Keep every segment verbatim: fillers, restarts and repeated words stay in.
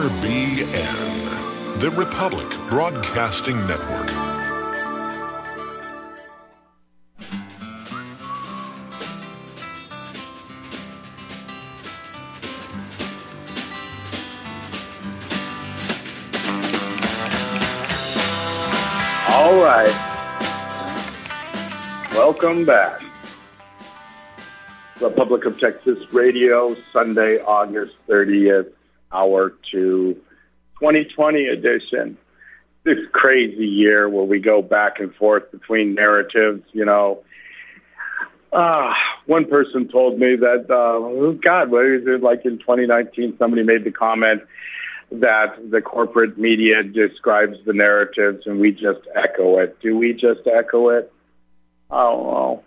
B N, the Republic Broadcasting Network. All right. Welcome back. Republic of Texas Radio, Sunday, August thirtieth, hour two, twenty twenty edition. This crazy year where we go back and forth between narratives, you know. Uh, one person told me that, uh, God, what is it, like in twenty nineteen, somebody made the comment that the corporate media describes the narratives and we just echo it. Do we just echo it? Oh, well,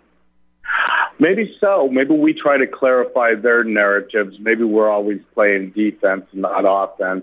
maybe so. Maybe we try to clarify their narratives. Maybe we're always playing defense, not offense.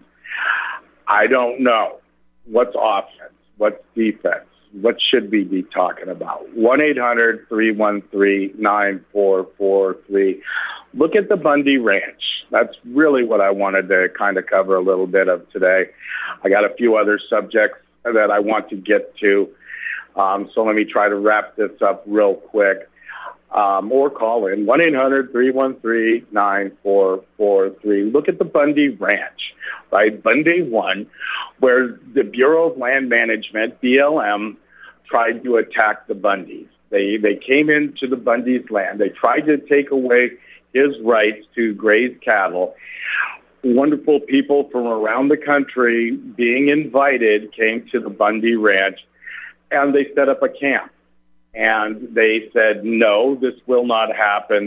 I don't know. What's offense? What's defense? What should we be talking about? one eight hundred three one three nine four four three. Look at the Bundy Ranch. That's really what I wanted to kind of cover a little bit of today. I got a few other subjects that I want to get to. Um, so let me try to wrap this up real quick. Um, or call in one eight hundred three one three nine four four three. Look at the Bundy Ranch, right? Bundy one, where the Bureau of Land Management, B L M, tried to attack the Bundys. They they came into the Bundy's land. They tried to take away his rights to graze cattle. Wonderful people from around the country being invited came to the Bundy Ranch, and they set up a camp. And they said, no, this will not happen.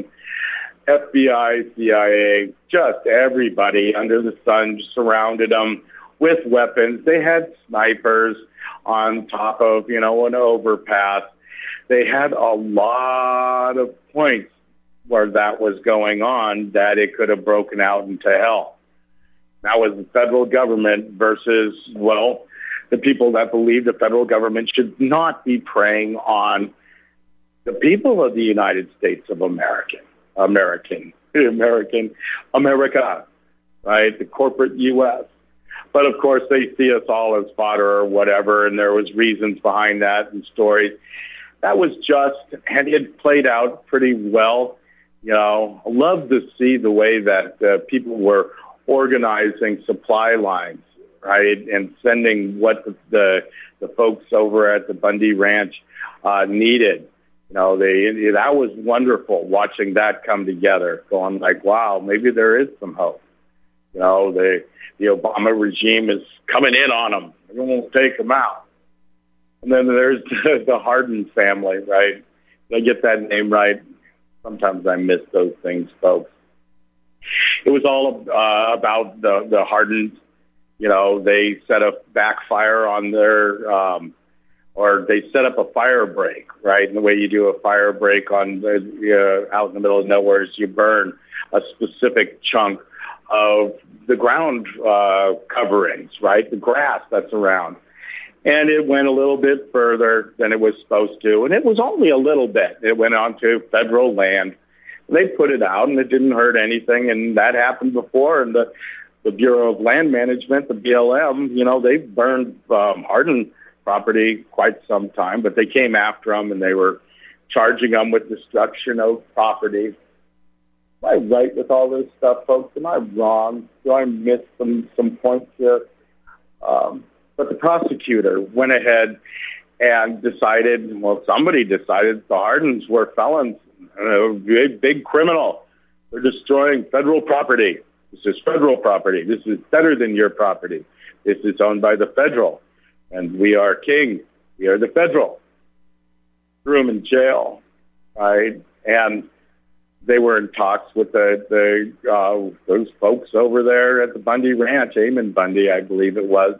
F B I, C I A, just everybody under the sun surrounded them with weapons. They had snipers on top of, you know, an overpass. They had a lot of points where that was going on that it could have broken out into hell. That was the federal government versus, well, the people that believe the federal government should not be preying on the people of the United States of America, American, American, America, right? The corporate U S. But of course, they see us all as fodder or whatever, and there was reasons behind that and stories. That was just, and it played out pretty well. You know, I love to see the way that uh, people were organizing supply lines, right, and sending what the, the the folks over at the Bundy Ranch uh, needed. You know, they that was wonderful watching that come together, going like, wow, maybe there is some hope. You know, the the Obama regime is coming in on them. Everyone will take them out. And then there's the, the Hardin family, right? Did I get that name right? Sometimes I miss those things, folks. It was all uh, about the, the Hardins. You know, they set a backfire on their, um, or they set up a fire break, right? And the way you do a fire break on the, uh, out in the middle of nowhere is you burn a specific chunk of the ground uh, coverings, right? The grass that's around. And it went a little bit further than it was supposed to. And it was only a little bit. It went onto federal land. They put it out, and it didn't hurt anything. And that happened before. And the, the Bureau of Land Management, the B L M, you know, they burned um, Hardin property quite some time. But they came after them, and they were charging them with destruction of property. Am I right with all this stuff, folks? Am I wrong? Do I miss some, some points here? Um But the prosecutor went ahead and decided, well, somebody decided the Hardins were felons, a big, big criminal. They're destroying federal property. This is federal property. This is better than your property. This is owned by the federal. And we are king. We are the federal. Threw him in jail, right? And they were in talks with the, the uh, those folks over there at the Bundy Ranch, Eamon Bundy, I believe it was.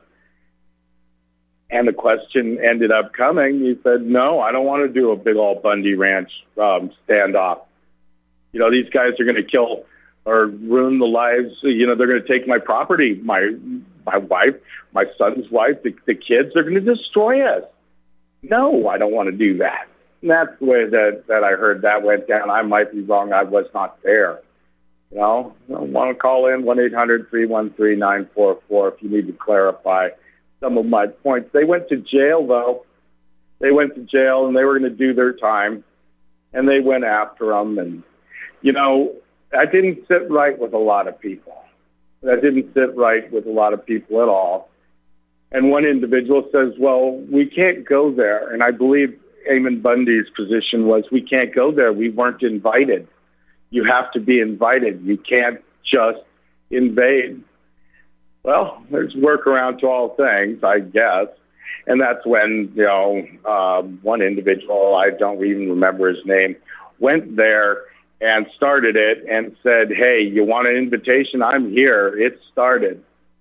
And the question ended up coming. He said, no, I don't want to do a big old Bundy Ranch um, standoff. You know, these guys are going to kill or ruin the lives. You know, they're going to take my property, my my wife, my son's wife, the, the kids. They're going to destroy us. No, I don't want to do that. And that's the way that, that I heard that went down. I might be wrong. I was not there. You know, want to call in one eight hundred three one three nine four four if you need to clarify some of my points. They went to jail, though. They went to jail, and they were going to do their time, and they went after them. And, you know, that didn't sit right with a lot of people. That didn't sit right with a lot of people at all. And one individual says, well, we can't go there. And I believe Eamon Bundy's position was, we can't go there. We weren't invited. You have to be invited. You can't just invade. Well, there's workaround to all things, I guess. And that's when, you know, um, one individual, I don't even remember his name, went there and started it and said, hey, you want an invitation? I'm here. It started.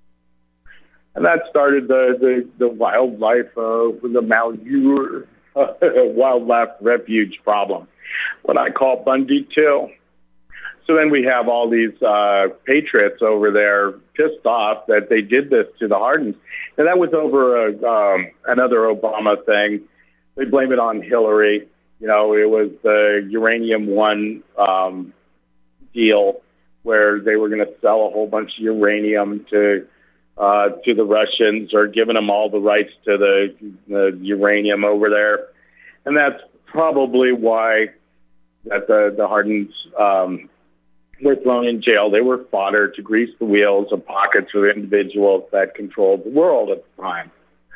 And that started the, the, the wildlife, uh, the Malheur wildlife refuge problem, what I call Bundy too. So then we have all these uh, patriots over there pissed off that they did this to the Hardins. And that was over a, um, another Obama thing. They blame it on Hillary. You know, it was the Uranium One um, deal where they were going to sell a whole bunch of uranium to uh, to the Russians, or giving them all the rights to the, the uranium over there. And that's probably why that the, the Hardins um, were thrown in jail. They were fodder to grease the wheels of pockets of individuals that controlled the world at the time.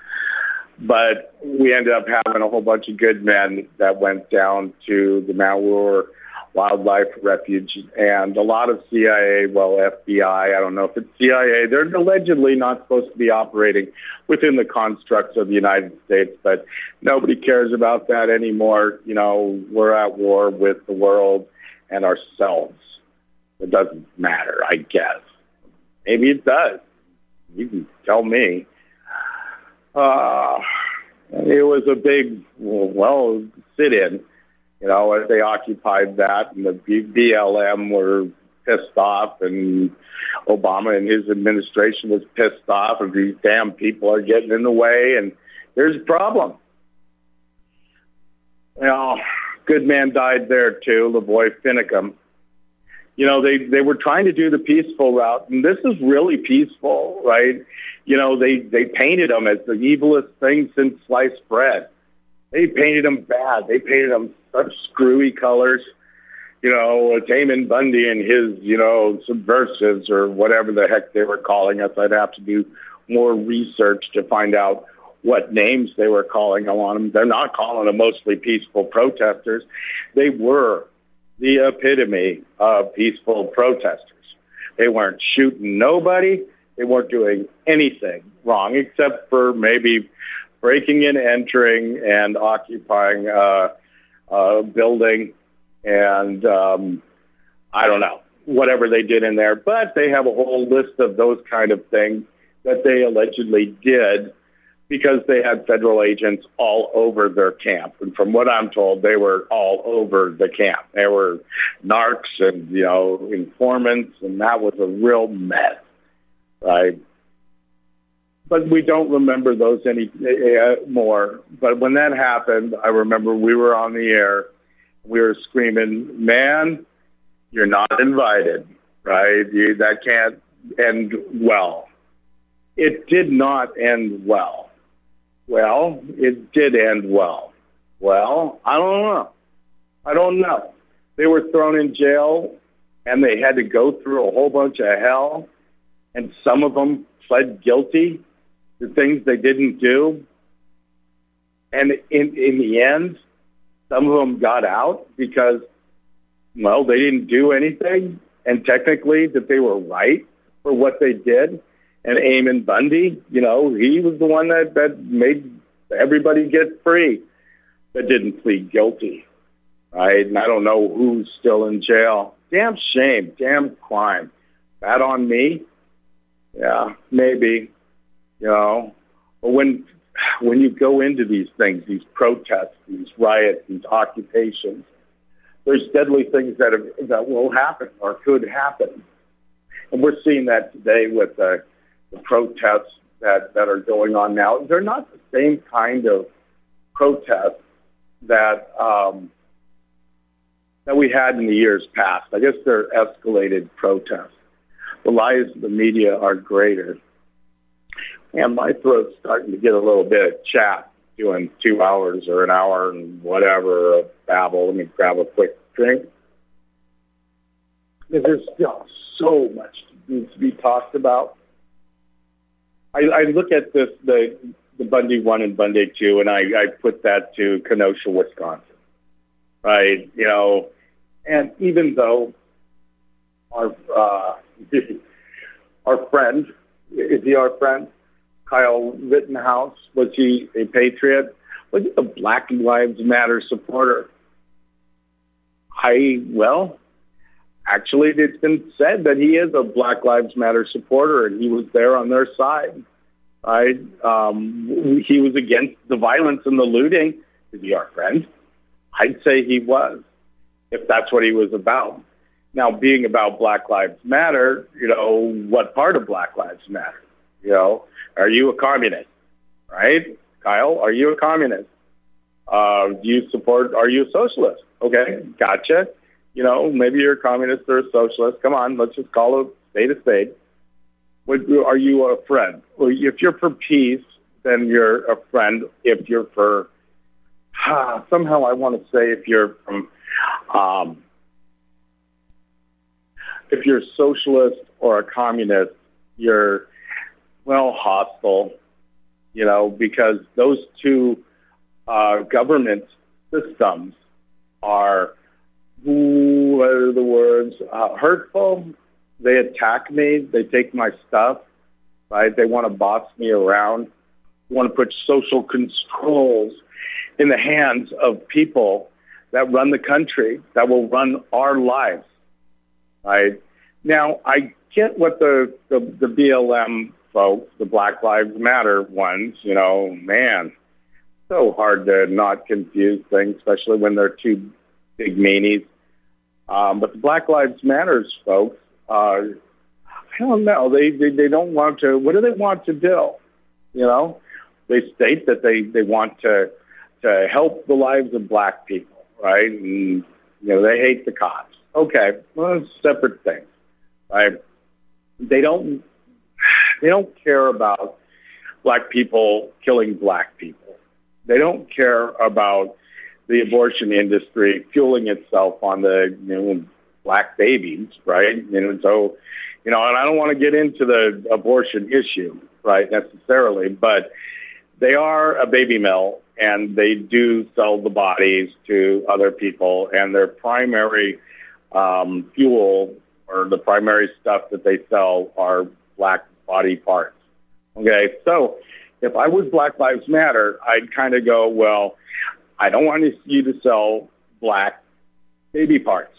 But we ended up having a whole bunch of good men that went down to the Malheur Wildlife Refuge, and a lot of C I A, well, F B I, I don't know if it's C I A, they're allegedly not supposed to be operating within the constructs of the United States, but nobody cares about that anymore. You know, we're at war with the world and ourselves. It doesn't matter, I guess. Maybe it does. You can tell me. Uh, it was a big, well, sit-in. You know, as they occupied that, and the B L M were pissed off, and Obama and his administration was pissed off, and these damn people are getting in the way, and there's a problem. You know, good man died there, too, Lavoy Finicum. You know, they, they were trying to do the peaceful route, and this is really peaceful, right? You know, they, they painted them as the evilest thing since sliced bread. They painted them bad. They painted them such screwy colors. You know, it's Eamon Bundy and his, you know, subversives or whatever the heck they were calling us. I'd have to do more research to find out what names they were calling on them. They're not calling them mostly peaceful protesters. They were the epitome of peaceful protesters. They weren't shooting nobody. They weren't doing anything wrong except for maybe breaking and entering and occupying uh, a building and, um, I don't know, whatever they did in there. But they have a whole list of those kind of things that they allegedly did because they had federal agents all over their camp. And from what I'm told, they were all over the camp. There were narcs and, you know, informants, and that was a real mess, right? But we don't remember those any uh, more. But when that happened, I remember we were on the air. We were screaming, man, you're not invited, right? You, that can't end well. It did not end well. Well, it did end well. Well, I don't know. I don't know. They were thrown in jail, and they had to go through a whole bunch of hell, and some of them pled guilty the things they didn't do. And in, in the end, some of them got out because, well, they didn't do anything, and technically that they were right for what they did. And Eamon Bundy, you know, he was the one that, that made everybody get free that didn't plead guilty, right? And I don't know who's still in jail. Damn shame, damn crime. That on me? Yeah, maybe. You know, but when when you go into these things, these protests, these riots, these occupations, there's deadly things that have, that will happen or could happen, and we're seeing that today with the, the protests that, that are going on now. They're not the same kind of protests that um, that we had in the years past. I guess they're escalated protests. The lies of the media are greater. And my throat's starting to get a little bit of chat doing two hours or an hour and whatever of babble. Let me grab a quick drink. Because there's still so much that needs to be talked about. I, I look at this, the, the Bundy one and Bundy two, and I, I put that to Kenosha, Wisconsin. Right? You know, and even though our uh, our friend, is he our friend? Kyle Rittenhouse, was he a patriot? Was he a Black Lives Matter supporter? I, well, actually it's been said that he is a Black Lives Matter supporter, and he was there on their side. Right? Um, he was against the violence and the looting. Is he our friend? I'd say he was, if that's what he was about. Now, being about Black Lives Matter, you know, what part of Black Lives Matter? You know, are you a communist? Right? Kyle, are you a communist? Uh, do you support, are you a socialist? Okay, gotcha. You know, maybe you're a communist or a socialist. Come on, let's just call a spade a spade. What, are you a friend? Well, if you're for peace, then you're a friend. If you're for, ah, somehow I want to say if you're from, um, if you're a socialist or a communist, you're, well, hostile, you know, because those two uh, government systems are, ooh, what are the words, uh, hurtful. They attack me. They take my stuff, right? They want to boss me around. They want to put social controls in the hands of people that run the country, that will run our lives, right? Now, I get what the, the, the B L M folks, the Black Lives Matter ones, you know, man, so hard to not confuse things, especially when they're two big meanies. Um, but the Black Lives Matters folks, uh, I don't know, they, they they don't want to, what do they want to do? You know, they state that they, they want to to help the lives of black people, right? And, you know, they hate the cops. Okay, well, it's separate things, right? They don't, they don't care about black people killing black people. They don't care about the abortion industry fueling itself on the, you know, black babies, right? You know, so, you know, and I don't want to get into the abortion issue, right, necessarily, but they are a baby mill, and they do sell the bodies to other people, and their primary um, fuel or the primary stuff that they sell are black body parts. Okay, so if I was Black Lives Matter, I'd kind of go, well, I don't want you to sell black baby parts.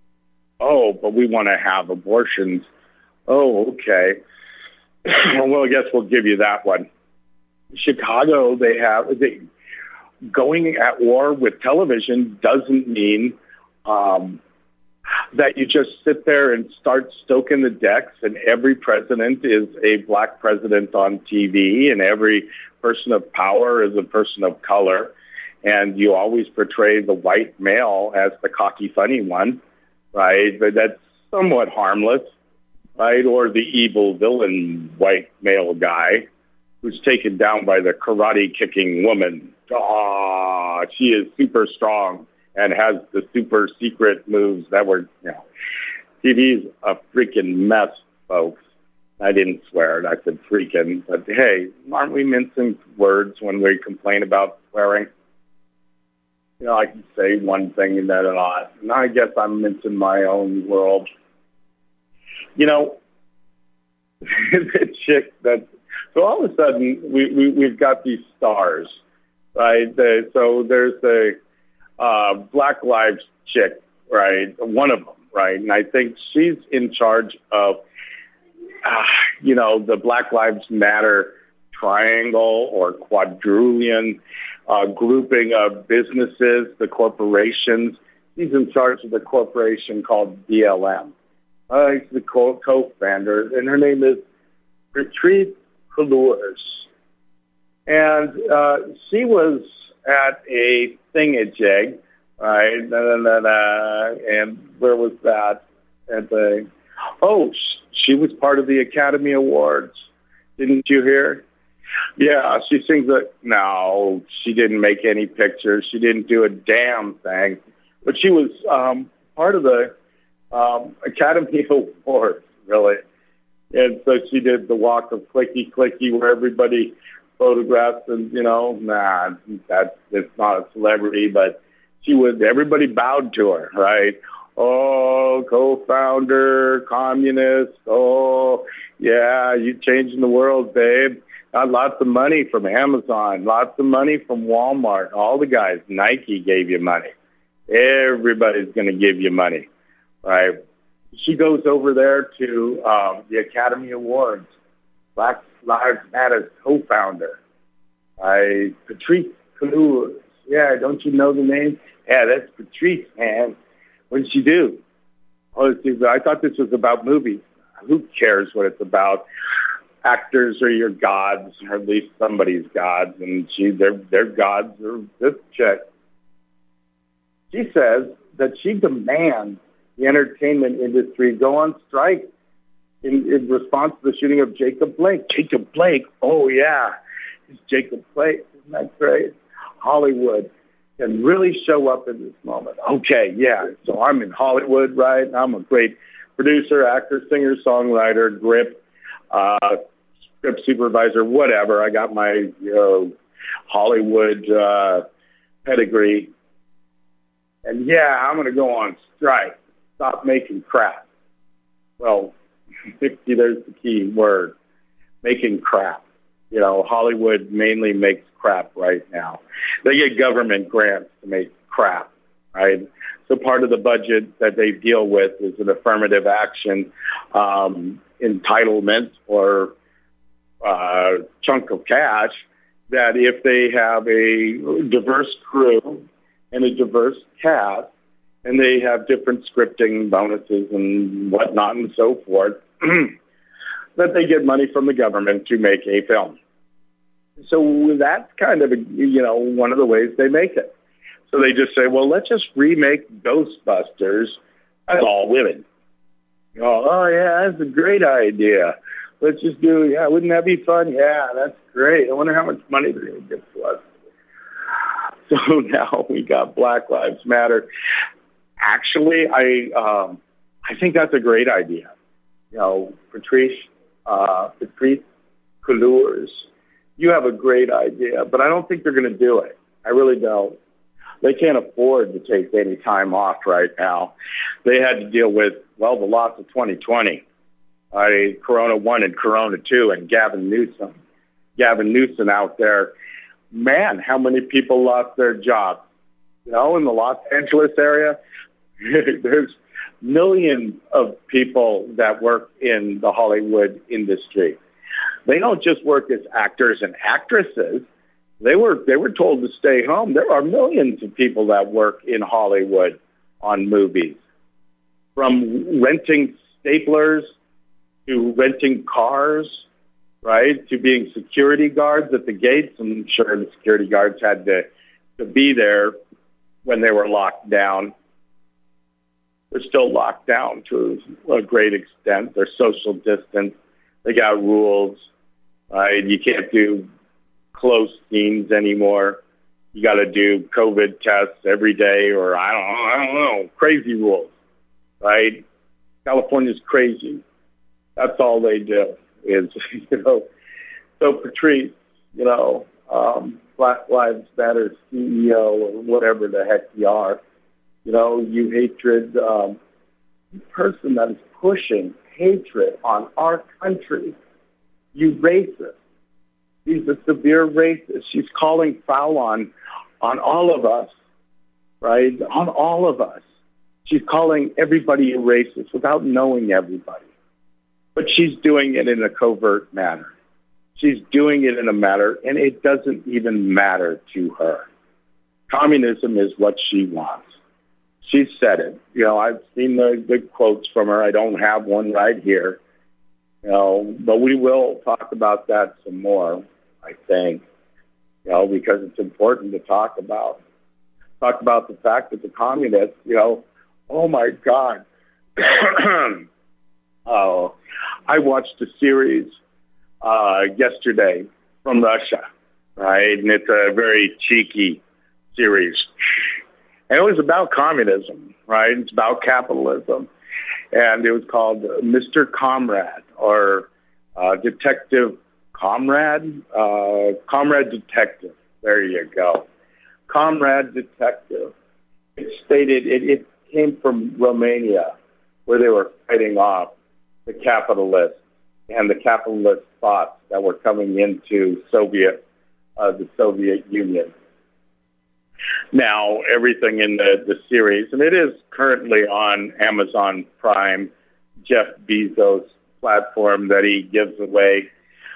Oh, but we want to have abortions. Oh, okay. Well, I guess we'll give you that one. Chicago, they have, they, going at war with television doesn't mean um, that you just sit there and start stoking the decks and every president is a black president on T V and every person of power is a person of color. And you always portray the white male as the cocky, funny one, right? But that's somewhat harmless, right? Or the evil villain white male guy who's taken down by the karate-kicking woman. Ah, she is super strong and has the super secret moves that were, you know, T V's a freaking mess, folks. I didn't swear. I said freaking. But, hey, aren't we mincing words when we complain about swearing? You know, I can say one thing and then not. And I guess I'm mincing my own world. You know, the chick that... So all of a sudden, we, we, we've got these stars, right? The, so there's the uh, Black Lives chick, right? One of them, right? And I think she's in charge of, uh, you know, the Black Lives Matter triangle or quadrillion uh, grouping of businesses, the corporations. She's in charge of the corporation called B L M. Uh, she's the co- co-founder, and her name is Patrice Cullors. And uh, she was at a thingamajig right? Da, da, da, da. And where was that? And the, oh, she was part of the Academy Awards. Didn't you hear? Yeah, she sings it. No, she didn't make any pictures. She didn't do a damn thing. But she was um, part of the um, Academy Awards, really. And so she did the walk of clicky clicky where everybody photographs and, you know, nah, that's it's not a celebrity, but she was, everybody bowed to her, right? Oh, co-founder, communist. Oh, yeah, you changing the world, babe. Got lots of money from Amazon, lots of money from Walmart. All the guys, Nike gave you money. Everybody's going to give you money, right? She goes over there to um, the Academy Awards. Black Lives Matter co-founder, I Patrice Cullors. Yeah, don't you know the name? Yeah, that's Patrice, man. What did she do? Oh, I thought this was about movies. Who cares what it's about? Actors are your gods, or at least somebody's gods, and she, their their gods are this chick. She says that she demands the entertainment industry go on strike in, in response to the shooting of Jacob Blake. Jacob Blake, oh yeah, it's Jacob Blake. Isn't that great? Hollywood can really show up in this moment. Okay, yeah, so I'm in Hollywood, right? I'm a great producer, actor, singer, songwriter, grip, uh, script supervisor, whatever. I got my you know, Hollywood uh, pedigree. And yeah, I'm going to go on strike. Stop making crap. Well, there's the key word, making crap. You know, Hollywood mainly makes crap right now. They get government grants to make crap, right? So part of the budget that they deal with is an affirmative action um, entitlement or uh, chunk of cash that if they have a diverse crew and a diverse cast, and they have different scripting bonuses and whatnot and so forth, that they get money from the government to make a film. So that's kind of, a, you know, one of the ways they make it. So they just say, well, let's just remake Ghostbusters as all women. You know, oh, yeah, that's a great idea. Let's just do, yeah, wouldn't that be fun? Yeah, that's great. I wonder how much money they're going to give to us. So now we got Black Lives Matter. Actually, I um, I think that's a great idea. You know, Patrice, uh, Patrice Cullors, you have a great idea, but I don't think they're going to do it. I really don't. They can't afford to take any time off right now. They had to deal with, well, the loss of twenty twenty, uh, Corona one and Corona two, and Gavin Newsom. Gavin Newsom out there, man, how many people lost their jobs? You know, in the Los Angeles area, there's millions of people that work in the Hollywood industry. They don't just work as actors and actresses. They were they were told to stay home. There are millions of people that work in Hollywood on movies, from renting staplers to renting cars, right, to being security guards at the gates. I'm sure the security guards had to, to be there when they were locked down. They're still locked down to a great extent. They're social distance. They got rules. Right? You can't do close scenes anymore. You got to do COVID tests every day, or I don't, I don't know, crazy rules, right? California's crazy. That's all they do is, you know. So Patrice, you know, um, Black Lives Matter C E O or whatever the heck you are, you know, you hatred um, person that is pushing hatred on our country. You racist. She's a severe racist. She's calling foul on, on all of us, right? On all of us. She's calling everybody a racist without knowing everybody. But she's doing it in a covert manner. She's doing it in a manner, and it doesn't even matter to her. Communism is what she wants. She said it. You know, I've seen the good quotes from her. I don't have one right here. You know, but we will talk about that some more, I think, you know, because it's important to talk about. talked about the fact that the communists, you know, oh my God. Oh, I watched a series uh, yesterday from Russia, right? And it's a very cheeky series. And it was about communism, right? It's about capitalism. And it was called Mister Comrade, or uh, Detective Comrade, uh, Comrade Detective. There you go. Comrade Detective. It stated, it, it came from Romania, where they were fighting off the capitalists and the capitalist thoughts that were coming into Soviet, uh, the Soviet Union. Now, everything in the, the series, and it is currently on Amazon Prime, Jeff Bezos' platform that he gives away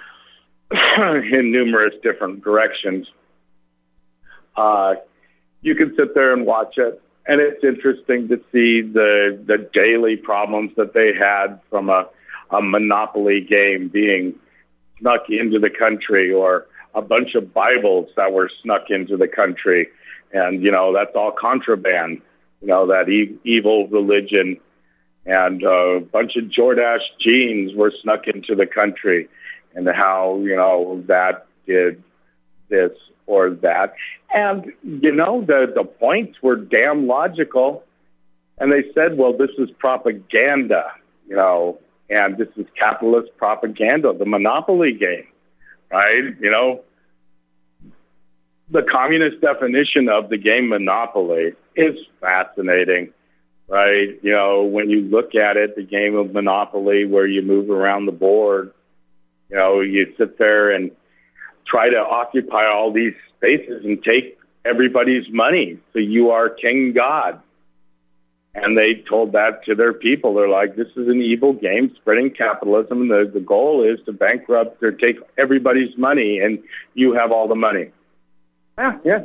in numerous different directions. Uh, you can sit there and watch it, and it's interesting to see the, the daily problems that they had from a, a Monopoly game being snuck into the country, or a bunch of Bibles that were snuck into the country. And, you know, that's all contraband, you know, that e- evil religion. And uh, a bunch of Jordache jeans were snuck into the country, and how, you know, that did this or that. And, you know, the, the points were damn logical. And they said, well, this is propaganda, you know, and this is capitalist propaganda, the Monopoly game, right? You know, the communist definition of the game Monopoly is fascinating, right? You know, when you look at it, the game of Monopoly, where you move around the board, you know, you sit there and try to occupy all these spaces and take everybody's money. So you are king God. And they told that to their people. They're like, this is an evil game spreading capitalism. And the, the goal is to bankrupt or take everybody's money, and you have all the money. Yeah, yeah.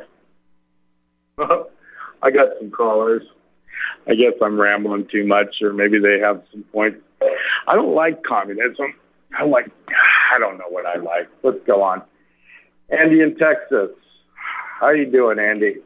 I got some callers. I guess I'm rambling too much, or maybe they have some points. I don't like communism. I like, I don't know what I like. Let's go on. Andy in Texas. How you doing, Andy?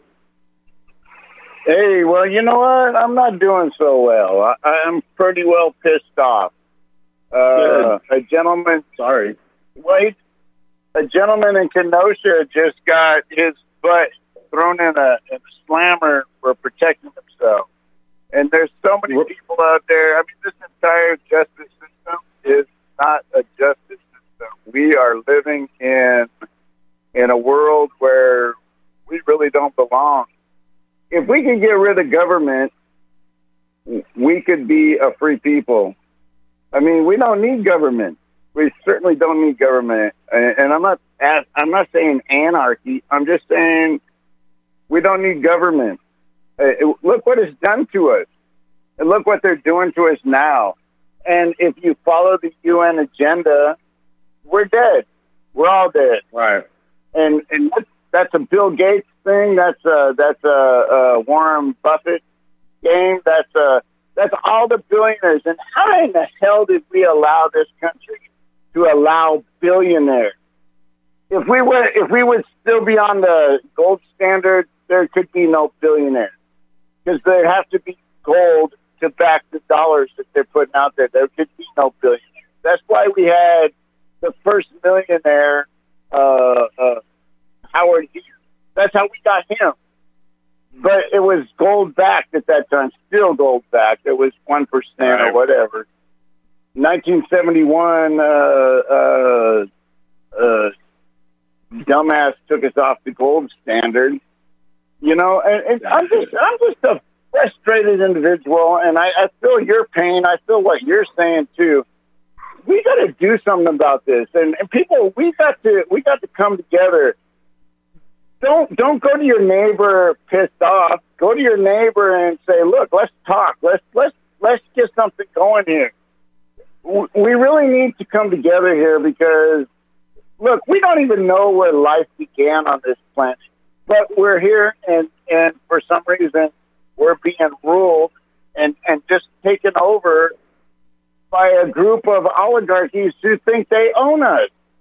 Hey, well, you know what? I'm not doing so well. I, I'm pretty well pissed off. Uh, a gentleman... Sorry. Wait. A gentleman in Kenosha just got his butt thrown in a, in a slammer for protecting himself. And there's so many people out there. I mean, this entire justice system is not a justice system. We are living in in a world where we really don't belong. If we could get rid of government, we could be a free people. I mean, we don't need government. We certainly don't need government. And I'm not I'm not saying anarchy. I'm just saying we don't need government. Uh, look what it's done to us. And look what they're doing to us now. And if you follow the U N agenda, we're dead. We're all dead. Right. And and that's a Bill Gates thing. That's a, that's a, a Warren Buffett game. That's a, that's all the billionaires. And how in the hell did we allow this country to allow billionaires? If we were, if we would still be on the gold standard, there could be no billionaires, because there have to be gold to back the dollars that they're putting out there. There could be no billionaires. That's why we had the first millionaire, uh, uh, Howard Hughes. That's how we got him. But it was gold backed at that time, still gold backed. It was one percent or whatever. nineteen seventy-one, uh, uh, uh, dumbass took us off the gold standard. You know, and, and I'm just, I'm just a frustrated individual, and I, I feel your pain. I feel what you're saying too. We got to do something about this, and, and people, we got to, we got to come together. Don't, don't go to your neighbor pissed off. Go to your neighbor and say, "Look, let's talk. Let's, let's, let's get something going here." We really need to come together here, because, look, we don't even know where life began on this planet. But we're here, and, and for some reason, we're being ruled and, and just taken over by a group of oligarchies who think they own us.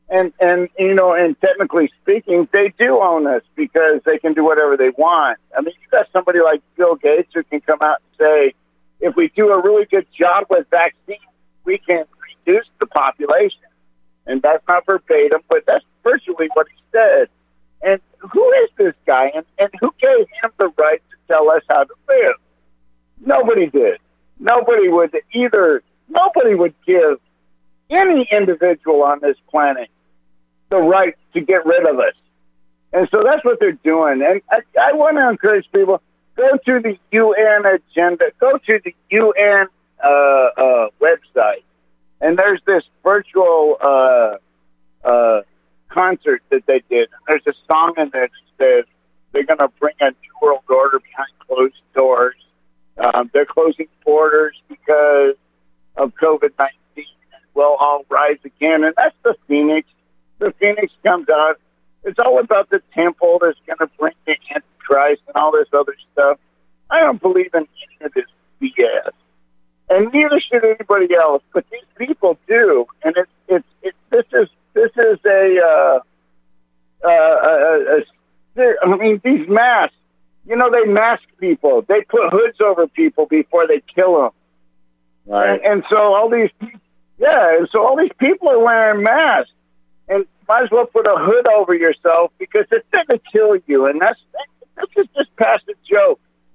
And, and, you know, and technically speaking, they do own us because they can do whatever they want. I mean, you got somebody like Bill Gates who can come out and say, if we do a really good job with vaccines, we can reduce the population. And that's not verbatim, but that's virtually what he said. And who is this guy? And, and who gave him the right to tell us how to live? Nobody did. Nobody would either, nobody would give any individual on this planet the right to get rid of us. And so that's what they're doing. And I, I want to encourage people, go to the U N agenda, go to the U N uh, uh, website, and there's this virtual uh, uh, concert that they did. There's a song in there that says they're going to bring a new world order behind closed doors. Um, they're closing borders because of COVID nineteen. We'll all rise again. And that's the Phoenix. The Phoenix comes out. It's all about the temple that's going to bring the Antichrist and all this other stuff. I don't believe in any of this B S. And neither should anybody else. But these people do. And it's, it's, it's, this is, this is a, uh, uh, a, a, a, I mean, these masks, you know, they mask people. They put hoods over people before they kill them. Right. And, and so all these people, yeah, and so all these people are wearing masks, and might as well put a hood over yourself because it's going to kill you, and that's this is just past a joke.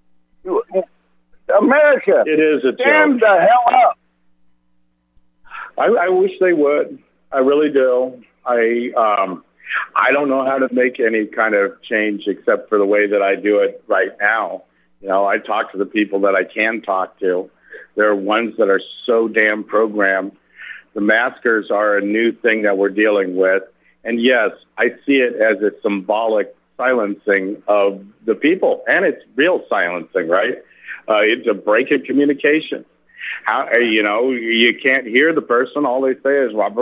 America, it is a stand joke. the hell up. I, I wish they would. I really do. I um, I don't know how to make any kind of change except for the way that I do it right now. You know, I talk to the people that I can talk to. There are ones that are so damn programmed. The maskers are a new thing that we're dealing with. And yes, I see it as a symbolic silencing of the people. And it's real silencing, right? Uh, it's a break in communication. How, you know, you can't hear the person. All they say is, right?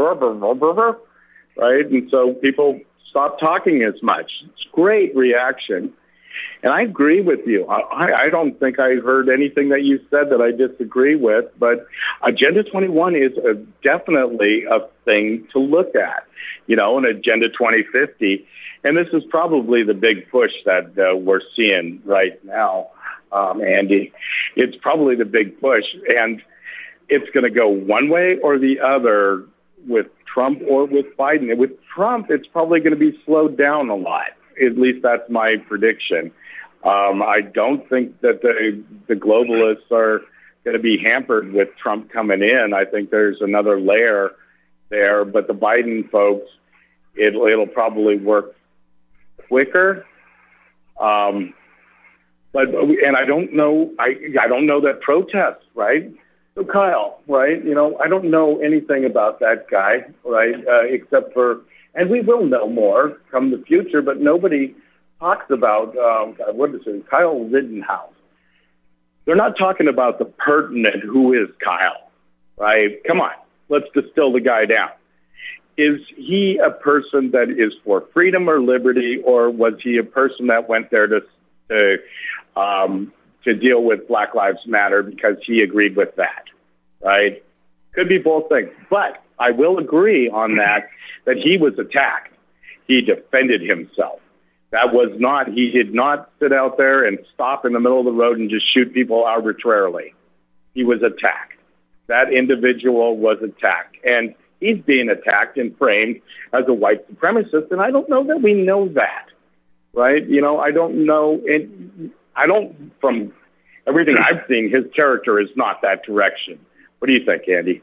And so people stop talking as much. It's great reaction. And I agree with you. I, I don't think I heard anything that you said that I disagree with, but Agenda twenty-one is a, definitely a thing to look at, you know, and Agenda twenty fifty. And this is probably the big push that uh, we're seeing right now, um, Andy. It's probably the big push, and it's going to go one way or the other with Trump or with Biden. With Trump, it's probably going to be slowed down a lot. At least that's my prediction. Um, I don't think that the the globalists are going to be hampered with Trump coming in. I think there's another layer there, but the Biden folks, it'll, it'll probably work quicker. Um, but and I don't know. I I don't know that protests, right? So Kyle, right? You know, I don't know anything about that guy, right? Uh, except for. And we will know more come the future, but nobody talks about, um, what is it, Kyle Rittenhouse. They're not talking about the pertinent who is Kyle, right? Come on, let's distill the guy down. Is he a person that is for freedom or liberty, or was he a person that went there to to, um, to deal with Black Lives Matter because he agreed with that, right? Could be both things. But I will agree on that, that he was attacked. He defended himself. That was not, he did not sit out there and stop in the middle of the road and just shoot people arbitrarily. He was attacked. That individual was attacked. And he's being attacked and framed as a white supremacist, and I don't know that we know that, right? You know, I don't know, and I don't, from everything I've seen, his character is not that direction. What do you think, Andy?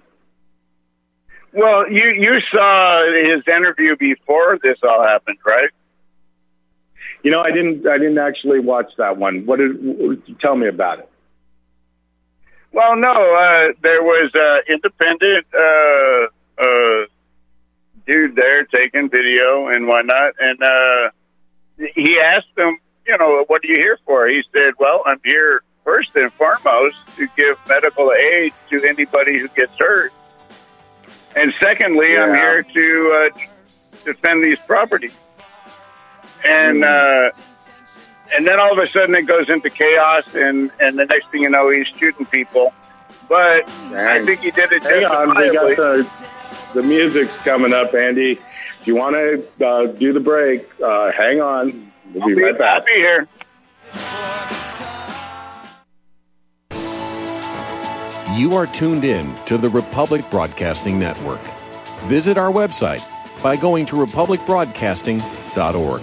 Well, you, you saw his interview before this all happened, right? You know, I didn't. I didn't actually watch that one. What did? Tell me about it. Well, no, uh, there was an independent uh, uh, dude there taking video and whatnot, and uh, he asked him, you know, what are you here for? He said, well, I'm here first and foremost to give medical aid to anybody who gets hurt. And secondly, yeah. I'm here to uh, defend these properties. And uh, and then all of a sudden it goes into chaos, and, and the next thing you know, he's shooting people. But Dang. I think he did it Hang on, we got the, the music's coming up, Andy. If you want to uh, do the break, uh, hang on. We'll be, I'll be right back. I'll be here. You are tuned in to the Republic Broadcasting Network. Visit our website by going to republic broadcasting dot org.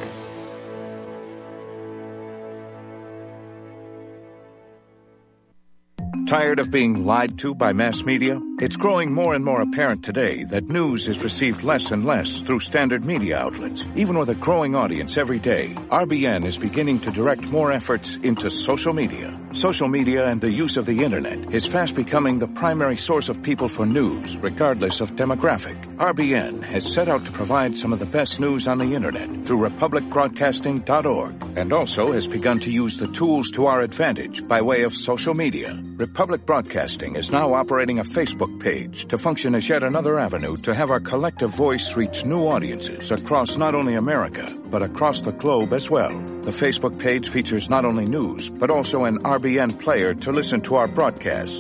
Tired of being lied to by mass media? It's growing more and more apparent today that news is received less and less through standard media outlets. Even with a growing audience every day, R B N is beginning to direct more efforts into social media. Social media and the use of the internet is fast becoming the primary source of people for news, regardless of demographic. R B N has set out to provide some of the best news on the internet through republic broadcasting dot org, and also has begun to use the tools to our advantage by way of social media. Republic Broadcasting is now operating a Facebook page to function as yet another avenue to have our collective voice reach new audiences across not only America, but across the globe as well. The Facebook page features not only news, but also an R B N player to listen to our broadcast.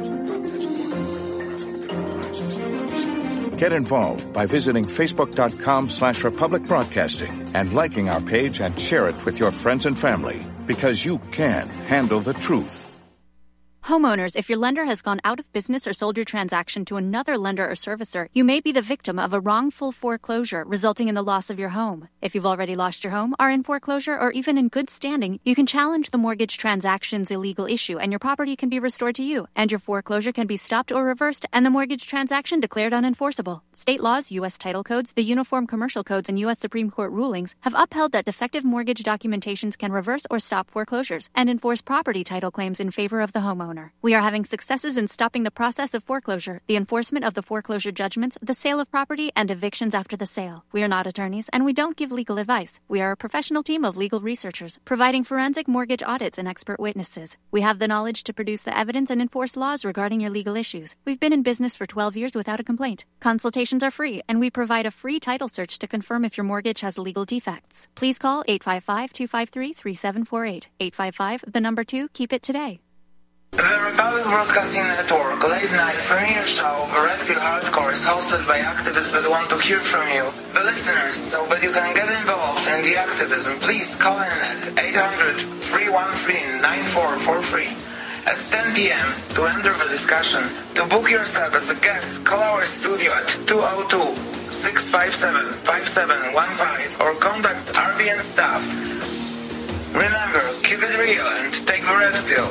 Get involved by visiting facebook.com slash Republic Broadcasting and liking our page and share it with your friends and family, because you can handle the truth. Homeowners, if your lender has gone out of business or sold your transaction to another lender or servicer, you may be the victim of a wrongful foreclosure resulting in the loss of your home. If you've already lost your home, are in foreclosure, or even in good standing, you can challenge the mortgage transaction's illegal issue and your property can be restored to you, and your foreclosure can be stopped or reversed and the mortgage transaction declared unenforceable. State laws, U S title codes, the Uniform Commercial Codes, and U S Supreme Court rulings have upheld that defective mortgage documentations can reverse or stop foreclosures and enforce property title claims in favor of the homeowner. We are having successes in stopping the process of foreclosure, the enforcement of the foreclosure judgments, the sale of property, and evictions after the sale. We are not attorneys, and we don't give legal advice. We are a professional team of legal researchers, providing forensic mortgage audits and expert witnesses. We have the knowledge to produce the evidence and enforce laws regarding your legal issues. We've been in business for twelve years without a complaint. Consultations are free, and we provide a free title search to confirm if your mortgage has legal defects. Please call eight five five, two five three, three seven four eight. eight five five, the number two, keep it today. The Republic Broadcasting Network late night premiere show, The Red Pill Hardcore, is hosted by activists that want to hear from you, the listeners. So that you can get involved in the activism, please call in at eight hundred, three one three, nine four four three. At ten p.m. to enter the discussion. To book yourself as a guest, call our studio at two oh two, six five seven, five seven one five or contact R B N staff. Remember, keep it real and take the red pill.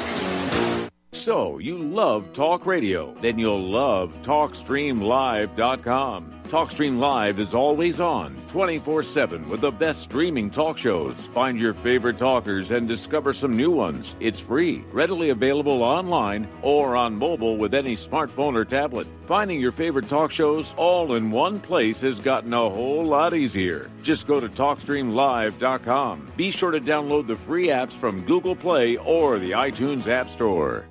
So, you love talk radio? Then you'll love talk stream live dot com. TalkStream Live is always on, twenty-four seven, with the best streaming talk shows. Find your favorite talkers and discover some new ones. It's free, readily available online or on mobile with any smartphone or tablet. Finding your favorite talk shows all in one place has gotten a whole lot easier. Just go to talk stream live dot com. Be sure to download the free apps from Google Play or the iTunes App Store.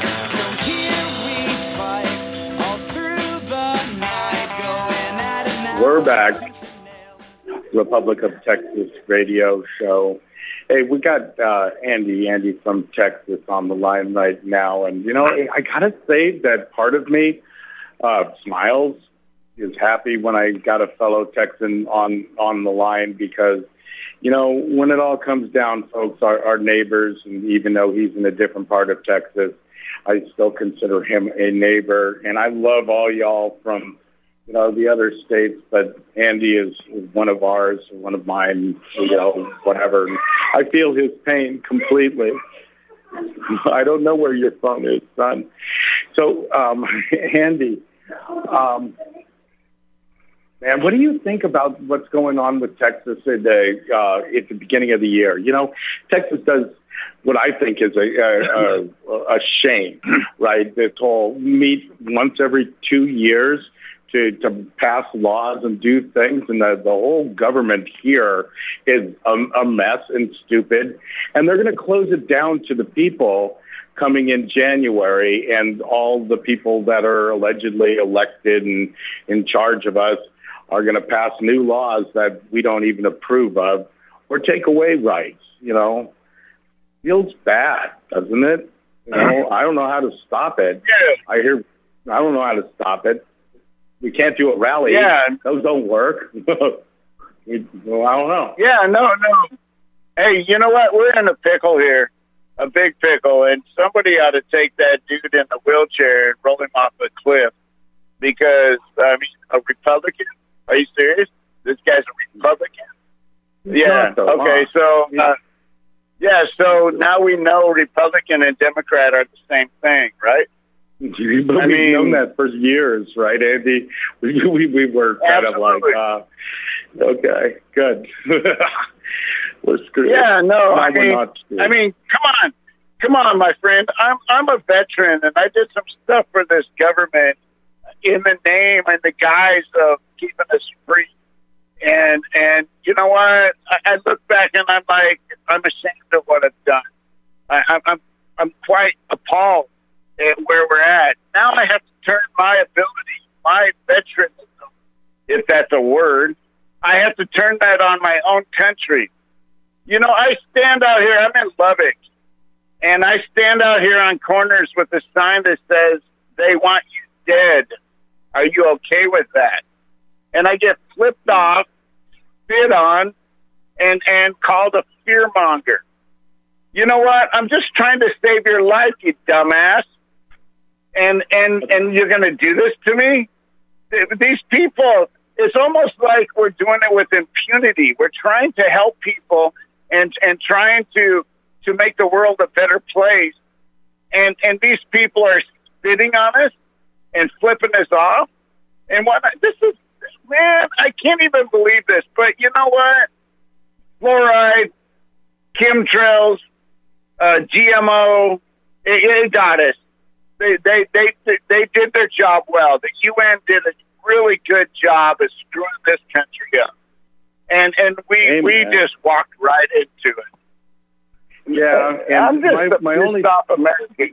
We're back. Republic of Texas radio show. Hey, we got uh, Andy, Andy from Texas on the line right now. And, you know, I got to say that part of me uh, smiles, is happy when I got a fellow Texan on, on the line because, you know, when it all comes down, folks, our, our neighbors, and even though he's in a different part of Texas, I still consider him a neighbor. And I love all y'all from, you know, the other states, but Andy is one of ours, one of mine, you know, whatever. I feel his pain completely. I don't know where your phone is, son. So, um, Andy, um, man, what do you think about what's going on with Texas today, uh, at the beginning of the year? You know, Texas does what I think is a, a, a, a shame, right? This whole meet once every two years to, to pass laws and do things, and the, the whole government here is a, a mess and stupid. And they're going to close it down to the people coming in January, and all the people that are allegedly elected and in charge of us are going to pass new laws that we don't even approve of or take away rights, you know. Feels bad, doesn't it? You know, I don't know how to stop it. Yeah. I hear, I don't know how to stop it. We can't do a rally. Yeah. Those don't work. We, well, I don't know. Yeah, no, no. Hey, you know what? We're in a pickle here, a big pickle, and somebody ought to take that dude in the wheelchair and roll him off a cliff because, I mean, a Republican? Are you serious? This guy's a Republican? Yeah, though, okay, huh? so, Yeah. uh, yeah, so now we know Republican and Democrat are the same thing, right? But I we've mean- known that for years, right, Andy? We we, we were kind Absolutely. of like, uh, okay, good. We're screwed. Yeah, no, No, I we're mean, not screwed. I mean, come on, come on, my friend. I'm I'm a veteran, and I did some stuff for this government in the name and the guise of keeping us free. And and you know what? I, I look back and I'm like, I'm ashamed of what I've done. I, I'm I'm I'm quite appalled at where we're at. Now I have to turn my ability, my veteranism, if that's a word, I have to turn that on my own country. You know, I stand out here, I'm in Lubbock, and I stand out here on corners with a sign that says, they want you dead. Are you okay with that? And I get flipped off, spit on, and, and called a fearmonger. You know what? I'm just trying to save your life, you dumbass. And, and, and you're going to do this to me? These people, it's almost like we're doing it with impunity. We're trying to help people and, and trying to, to make the world a better place. And, and these people are spitting on us and flipping us off. And what, this is, man, I can't even believe this. But you know what? Fluoride, chemtrails, uh, G M O, it, it got us. They, they, they, they did their job well. The U N did a really good job of screwing this country up. And, and we, Amen. we just walked right into it. Yeah, and I'm just my, a my pissed only off American.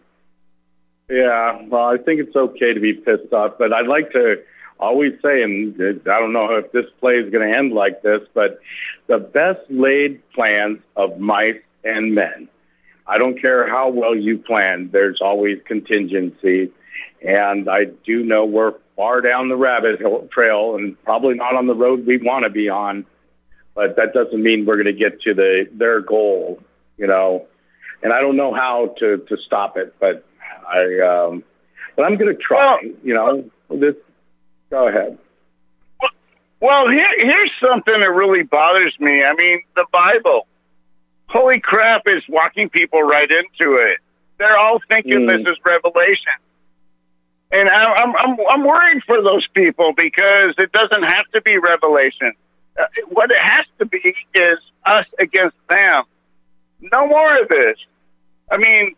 Yeah, well, I think it's okay to be pissed off, but I'd like to always say, and I don't know if this play is going to end like this, but the best laid plans of mice and men. I don't care how well you plan, there's always contingency, and I do know we're far down the rabbit trail and probably not on the road we want to be on, but that doesn't mean we're going to get to the their goal, you know, and I don't know how to, to stop it, but I, um, but I'm going to try, well, you know, this, go ahead. Well, here, here's something that really bothers me. I mean, the Bible, holy crap, is walking people right into it. They're all thinking Mm. this is Revelation. And I, I'm, I'm, I'm worried for those people because it doesn't have to be Revelation. Uh, what it has to be is us against them. No more of this. I mean,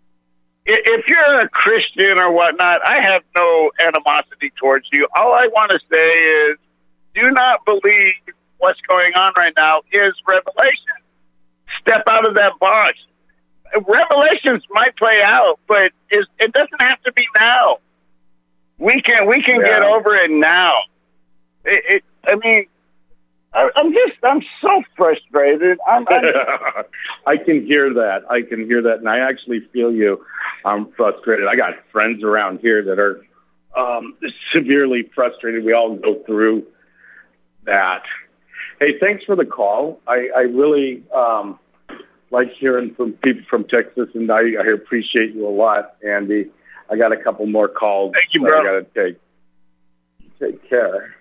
if you're a Christian or whatnot, I have no animosity towards you. All I want to say is do not believe what's going on right now is Revelation. Step out of that box. Revelations might play out, but it doesn't have to be now. We can we can Yeah. get over it now. It, it, I mean, I, I'm just I'm so frustrated. I'm, I'm I can hear that. I can hear that, and I actually feel you. I'm frustrated. I got friends around here that are um, severely frustrated. We all go through that. Hey, thanks for the call. I, I really um, like hearing from people from Texas, and I, I appreciate you a lot, Andy. I got a couple more calls. Thank you, that bro. I got to take. Take care.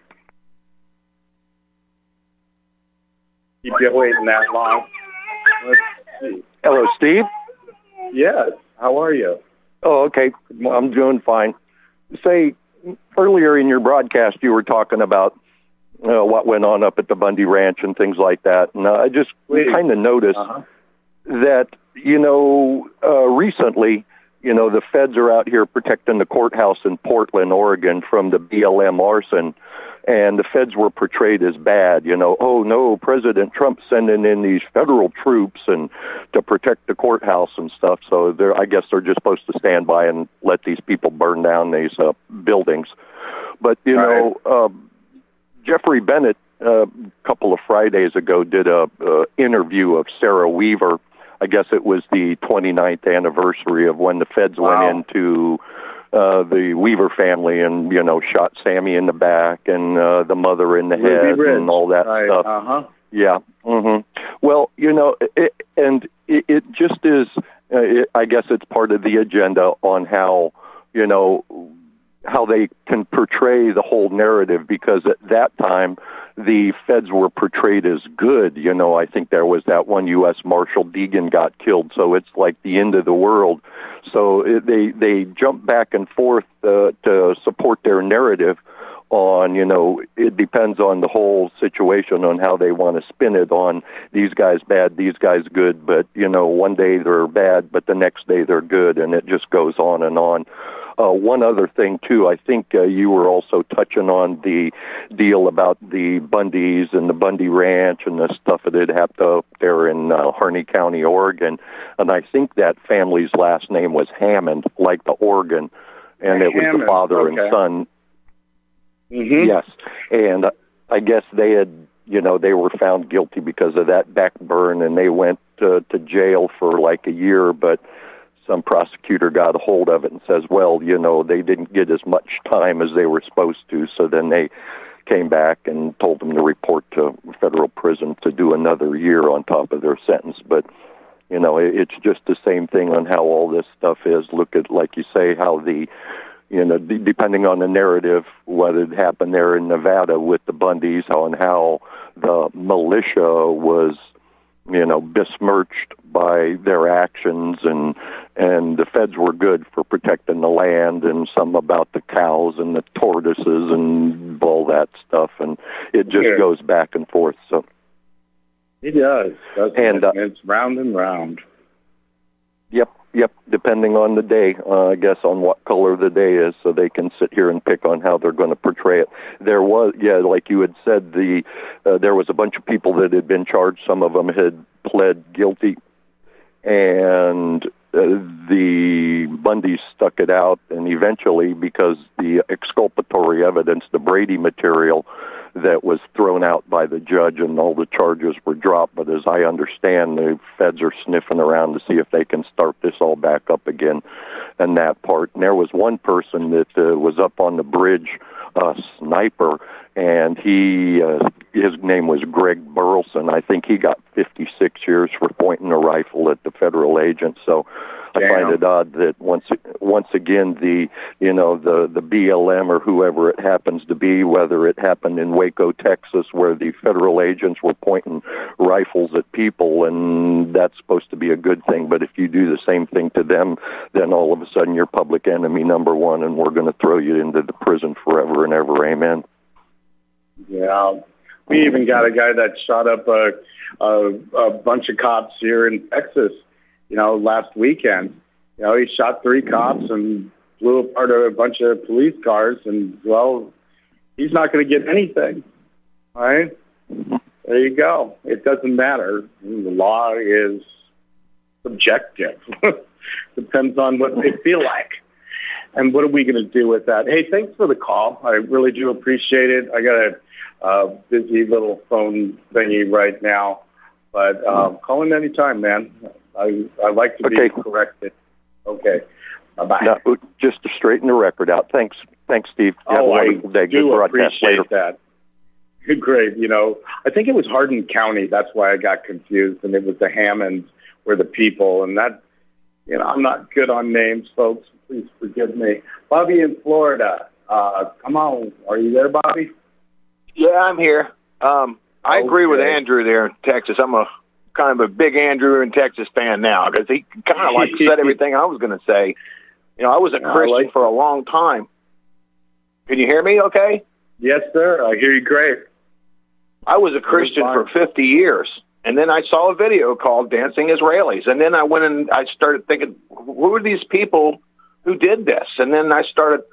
Keep you waiting that long. Let's see. Hello, Steve. Yes. How are you? Oh, okay. I'm doing fine. Say, earlier in your broadcast, you were talking about uh, what went on up at the Bundy Ranch and things like that. And uh, I just kind of noticed Uh-huh. that, you know, uh, recently, you know, the feds are out here protecting the courthouse in Portland, Oregon from the B L M arson. And the feds were portrayed as bad, you know, oh, no, President Trump's sending in these federal troops and to protect the courthouse and stuff. So they're, I guess they're just supposed to stand by and let these people burn down these uh, buildings. But, you Right. know, uh, Jeffrey Bennett, uh, a couple of Fridays ago, did a uh, interview of Sarah Weaver. I guess it was the twenty-ninth anniversary of when the feds Wow. went into uh, the Weaver family, and you know, shot Sammy in the back and uh, the mother in the head and all that right. stuff. Uh huh. Yeah. Mm-hmm. Well, you know, it, and it, it just is. Uh, it, I guess it's part of the agenda on how, you know, how they can portray the whole narrative, because at that time the feds were portrayed as good. You know, I think there was that one U S Marshal Deegan got killed, so it's like the end of the world. So it, they they jump back and forth uh, to support their narrative on, you know, it depends on the whole situation on how they want to spin it on these guys bad, these guys good, but, you know, one day they're bad, but the next day they're good, and it just goes on and on. Uh, one other thing, too, I think uh, you were also touching on the deal about the Bundys and the Bundy Ranch and the stuff that had happened up there in uh, Harney County, Oregon. And I think that family's last name was Hammond, like the Oregon, and it was Hammond, the father okay. and son. Mm-hmm. Yes, and I guess they had, you know, they were found guilty because of that back burn, and they went uh, to jail for like a year, but some prosecutor got a hold of it and says, well, you know, they didn't get as much time as they were supposed to, so then they came back and told them to report to federal prison to do another year on top of their sentence. But, you know, it's just the same thing on how all this stuff is. Look at, like you say, how the, you know, d- depending on the narrative, what had happened there in Nevada with the Bundys, on how the militia was, you know, besmirched by their actions, and and the feds were good for protecting the land, and some about the cows and the tortoises and all that stuff, and it just Yeah. goes back and forth. So it does, doesn't and it? uh, It's round and round. Yep, yep. Depending on the day, uh, I guess, on what color the day is, so they can sit here and pick on how they're going to portray it. There was, yeah, like you had said, the uh, there was a bunch of people that had been charged. Some of them had pled guilty, and uh, the Bundys stuck it out. And eventually, because the exculpatory evidence, the Brady material, that was thrown out by the judge, and all the charges were dropped. But as I understand, the feds are sniffing around to see if they can start this all back up again, and that part. And there was one person that uh, was up on the bridge, a sniper, and he, uh, his name was Greg Burleson. I think he got fifty-six years for pointing a rifle at the federal agent. So I Damn. find it odd that once once again the you know the the B L M or whoever it happens to be, whether it happened in Waco, Texas, where the federal agents were pointing rifles at people, and that's supposed to be a good thing. But if you do the same thing to them, then all of a sudden you're public enemy number one, and we're going to throw you into the prison forever and ever. Amen. Yeah, we even got a guy that shot up a, a, a bunch of cops here in Texas, you know, last weekend. You know, he shot three cops and blew apart a bunch of police cars, and, well, he's not going to get anything, all right? There you go. It doesn't matter. The law is subjective. Depends on what they feel like. And what are we going to do with that? Hey, thanks for the call. I really do appreciate it. I got a uh, busy little phone thingy right now, but um, call in anytime, man. I I like to okay. be corrected. Okay. Bye-bye. No, just to straighten the record out. Thanks, thanks, Steve. You have oh, a wonderful I day. do Good broadcast appreciate later. that. Great. You know, I think it was Hardin County. That's why I got confused, and it was the Hammonds were the people, and that, you know, I'm not good on names, folks. Please forgive me. Bobby in Florida. Uh, come on. Are you there, Bobby? Yeah, I'm here. Um, I okay. agree with Andrew there in Texas. I'm a kind of a big Andrew in Texas fan now, because he kind of like said everything I was going to say. You know, I was a I Christian like for a long time. Can you hear me okay? Yes, sir. I hear you great. I was a Christian for fifty years. And then I saw a video called Dancing Israelis. And then I went and I started thinking, who are these people who did this? And then I started,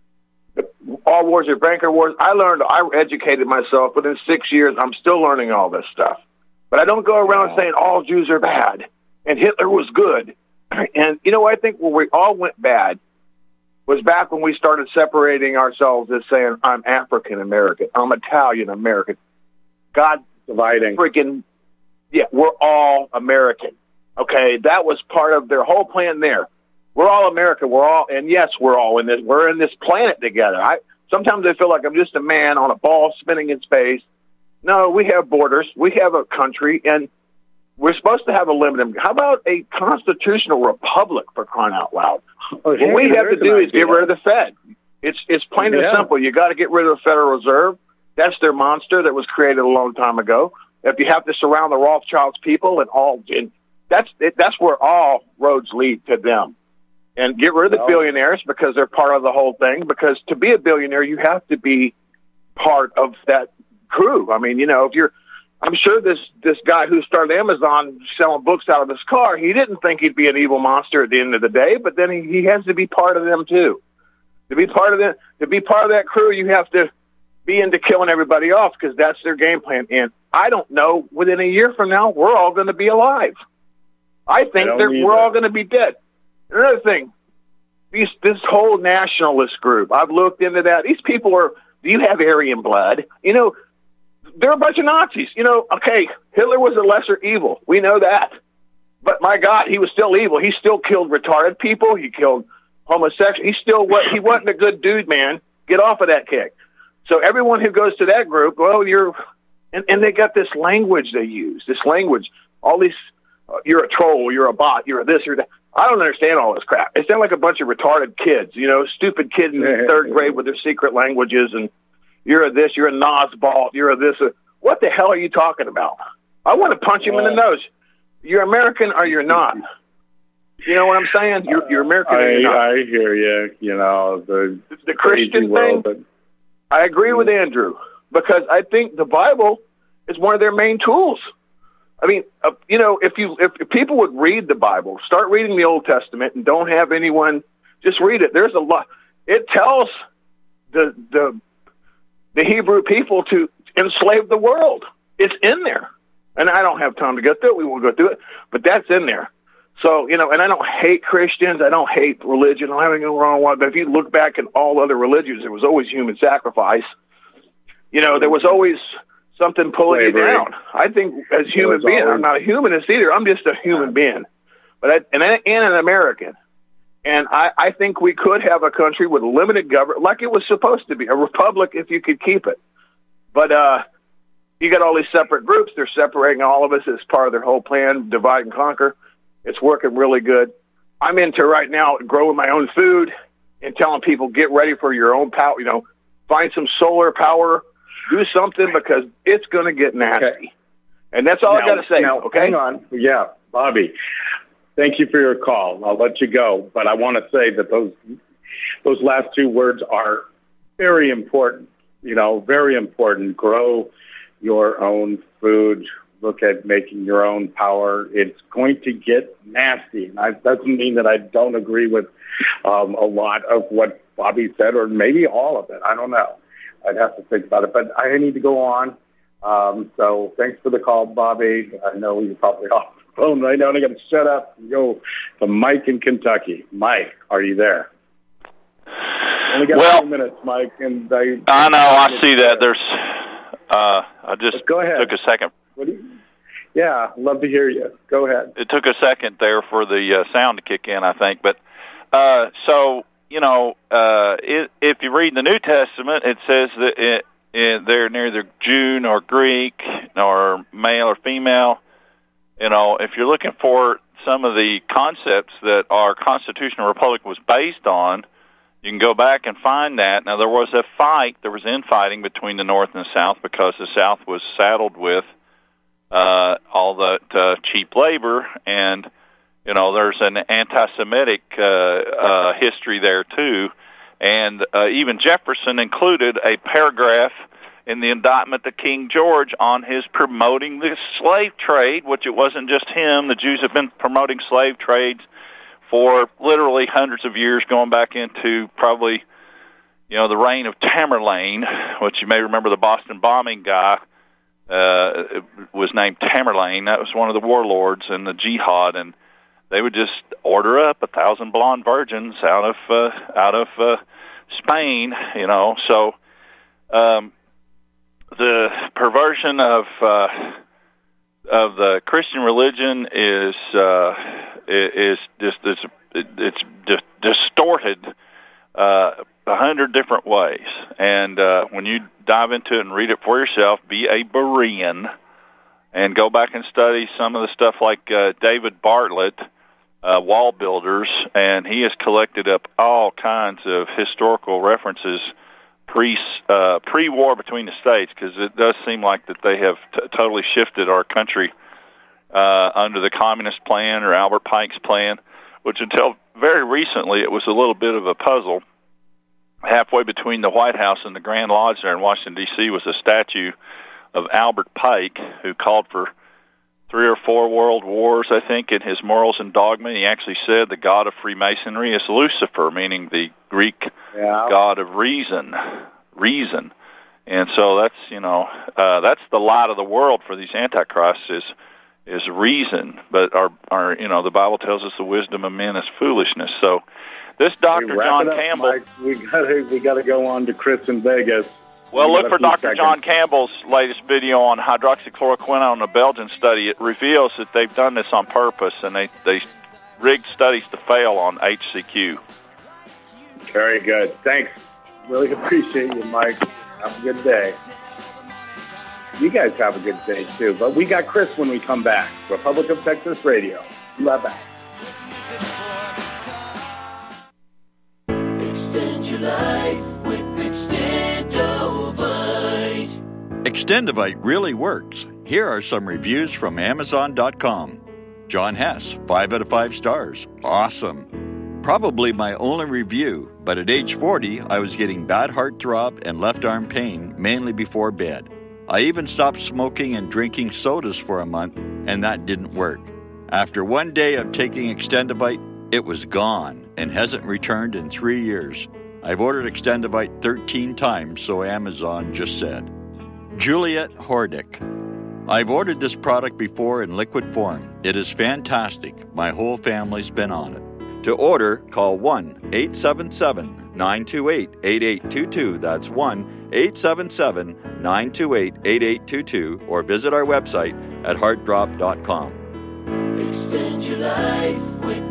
all wars are banker wars. I learned, I educated myself. Within six years, I'm still learning all this stuff. But I don't go around saying all Jews are bad and Hitler was good. And, you know, I think where we all went bad was back when we started separating ourselves as saying, I'm African-American, I'm Italian-American. God dividing. Freaking, yeah, we're all American. Okay, that was part of their whole plan there. We're all America. We're all, and yes, we're all in this. We're in this planet together. I sometimes I feel like I'm just a man on a ball spinning in space. No, we have borders. We have a country, and we're supposed to have a limited. How about a constitutional republic, for crying out loud? Oh, what we have to do is get rid of the Fed. It's it's plain yeah. and simple. You got to get rid of the Federal Reserve. That's their monster that was created a long time ago. If you have to surround the Rothschilds people and all, and that's it, that's where all roads lead to them. And get rid of the no. billionaires because they're part of the whole thing. Because to be a billionaire, you have to be part of that crew. I mean, you know, if you're, I'm sure this this guy who started Amazon selling books out of his car, he didn't think he'd be an evil monster at the end of the day, but then he, he has to be part of them too. To be part of the, to be part of that crew, you have to be into killing everybody off because that's their game plan. And I don't know, within a year from now, we're all going to be alive. I think I that we're all going to be dead. Another thing, these, this whole nationalist group, I've looked into that. These people are, do you have Aryan blood? You know, they're a bunch of Nazis. You know, okay, Hitler was a lesser evil. We know that. But my God, he was still evil. He still killed retarded people. He killed homosexuals. He still what he wasn't a good dude, man. Get off of that kick. So everyone who goes to that group, well, you're, and, and they got this language they use, this language, all these, uh, you're a troll, you're a bot, you're a this, you're that. I don't understand all this crap. It sounds like a bunch of retarded kids, you know, stupid kids in third grade with their secret languages, and you're a this, you're a Nazball, you're a this. A, what the hell are you talking about? I want to punch him in the nose. You're American or you're not. You know what I'm saying? You're, you're American I, or you're not. I hear you. You know, the, the Christian world, thing, but, I agree with Andrew, because I think the Bible is one of their main tools. I mean, uh, you know, if you if, if people would read the Bible, start reading the Old Testament, and don't have anyone just read it. There's a lot. It tells the the the Hebrew people to enslave the world. It's in there, and I don't have time to go through it. We won't go through it, but that's in there. So, you know, and I don't hate Christians. I don't hate religion. I don't have anything wrong with it. But if you look back at all other religions, there was always human sacrifice. You know, there was always something pulling Slavery. you down. I think as human beings, I'm not a humanist either. I'm just a human being, but I, and, and an American. And I, I think we could have a country with limited government, like it was supposed to be, a republic if you could keep it. But uh, you got all these separate groups. They're separating all of us as part of their whole plan, divide and conquer. It's working really good. I'm into right now growing my own food and telling people, get ready for your own power. You know, find some solar power. Do something, because it's going to get nasty. Okay. And that's all now, I got to say, now, okay? Hang on. Yeah, Bobby, thank you for your call. I'll let you go. But I want to say that those those last two words are very important, you know, very important. Grow your own food. Look at making your own power. It's going to get nasty. And that doesn't mean that I don't agree with um, a lot of what Bobby said, or maybe all of it. I don't know. I'd have to think about it, but I need to go on. Um, so thanks for the call, Bobby. I know you're probably off the phone right now, and I got to shut up and go to Mike in Kentucky. Mike, are you there? Only got well, a few minutes, Mike. And I, I know. I see that. There's. Uh, I just but go ahead. took a second. What do you, yeah, love to hear you. Go ahead. It took a second there for the uh, sound to kick in, I think, but uh, so. You know, uh, it, if you read the New Testament, it says that it, it, they're neither Jew nor Greek nor male or female. You know, if you're looking for some of the concepts that our constitutional republic was based on, you can go back and find that. Now, there was a fight, there was infighting between the North and the South because the South was saddled with uh, all that uh, cheap labor, and you know, there's an anti-Semitic uh, uh, history there, too. And uh, even Jefferson included a paragraph in the indictment to King George on his promoting the slave trade, which it wasn't just him. The Jews have been promoting slave trades for literally hundreds of years, going back into probably, you know, the reign of Tamerlane, which you may remember the Boston bombing guy uh, was named Tamerlane. That was one of the warlords in the jihad, and they would just order up a thousand blonde virgins out of uh, out of uh, Spain, you know. So um, the perversion of uh, of the Christian religion is uh, is just it's, it's distorted uh, a hundred different ways. And uh, when you dive into it and read it for yourself, be a Berean, and go back and study some of the stuff like uh, David Bartlett, uh, Wall Builders, and he has collected up all kinds of historical references pre uh, pre-war between the states, because it does seem like that they have t- totally shifted our country uh, under the Communist Plan or Albert Pike's plan, which until very recently it was a little bit of a puzzle. Halfway between the White House and the Grand Lodge there in Washington, D C was a statue of Albert Pike, who called for three or four world wars, I think, in his Morals and Dogma. He actually said the god of Freemasonry is Lucifer, meaning the Greek yeah. god of reason, reason. And so that's, you know, uh, that's the light of the world for these antichrists is is reason. But our, our, you know, the Bible tells us the wisdom of men is foolishness. So this Doctor John up, Campbell, Mike. we got we got to go on to Chris in Vegas. Well, look for Doctor John Campbell's latest video on hydroxychloroquine on a Belgian study. It reveals that they've done this on purpose, and they, they rigged studies to fail on H C Q. Very good. Thanks. Really appreciate you, Mike. Have a good day. You guys have a good day, too. But we got Chris when we come back. Republic of Texas Radio. Bye-bye. Extend your life with Extendovite. Extendovite really works. Here are some reviews from Amazon dot com. John Hess, five out of five stars. Awesome. Probably my only review, but at age forty, I was getting bad heartthrob and left arm pain, mainly before bed. I even stopped smoking and drinking sodas for a month, and that didn't work. After one day of taking Extendovite, it was gone and hasn't returned in three years. I've ordered Extendovite thirteen times, so Amazon just said. Juliet Hordick. I've ordered this product before in liquid form. It is fantastic. My whole family's been on it. To order, call one eight seven seven, nine two eight, eight eight two two. That's one eight seven seven, nine two eight, eight eight two two, or visit our website at heart drop dot com. Extend your life with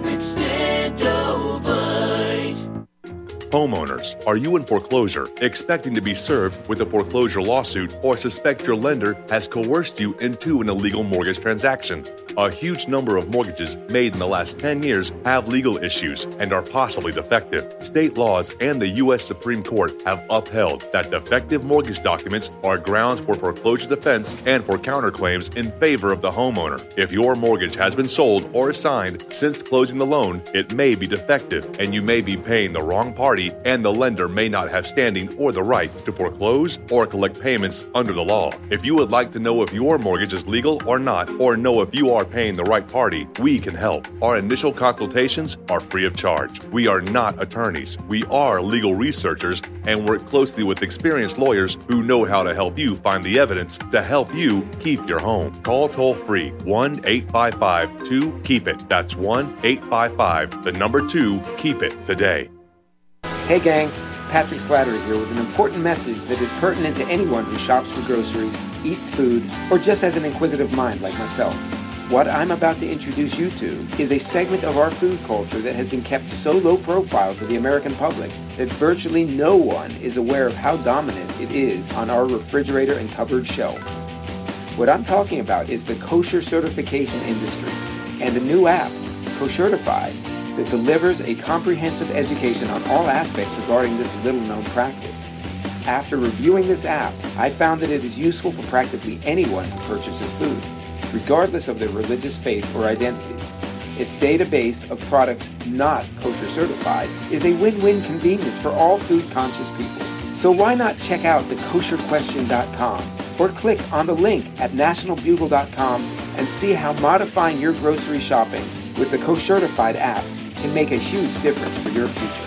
Extendovite. Homeowners, are you in foreclosure, expecting to be served with a foreclosure lawsuit, or suspect your lender has coerced you into an illegal mortgage transaction? A huge number of mortgages made in the last ten years have legal issues and are possibly defective. State laws and the U S Supreme Court have upheld that defective mortgage documents are grounds for foreclosure defense and for counterclaims in favor of the homeowner. If your mortgage has been sold or assigned since closing the loan, it may be defective and you may be paying the wrong party, and the lender may not have standing or the right to foreclose or collect payments under the law. If you would like to know if your mortgage is legal or not, or know if you are paying the right party, we can help. Our initial consultations are free of charge. We are not attorneys. We are legal researchers and work closely with experienced lawyers who know how to help you find the evidence to help you keep your home. Call toll-free one eight five five two keep it. That's one eight five five, the number two, keep it today. Hey gang, Patrick Slattery here with an important message that is pertinent to anyone who shops for groceries, eats food, or just has an inquisitive mind like myself. What I'm about to introduce you to is a segment of our food culture that has been kept so low profile to the American public that virtually no one is aware of how dominant it is on our refrigerator and cupboard shelves. What I'm talking about is the kosher certification industry and a new app, Koshertified, that delivers a comprehensive education on all aspects regarding this little-known practice. After reviewing this app, I found that it is useful for practically anyone who purchases food, regardless of their religious faith or identity. Its database of products not kosher certified is a win-win convenience for all food-conscious people. So why not check out the kosher question dot com or click on the link at national bugle dot com and see how modifying your grocery shopping with the Koshertified app can make a huge difference for your future.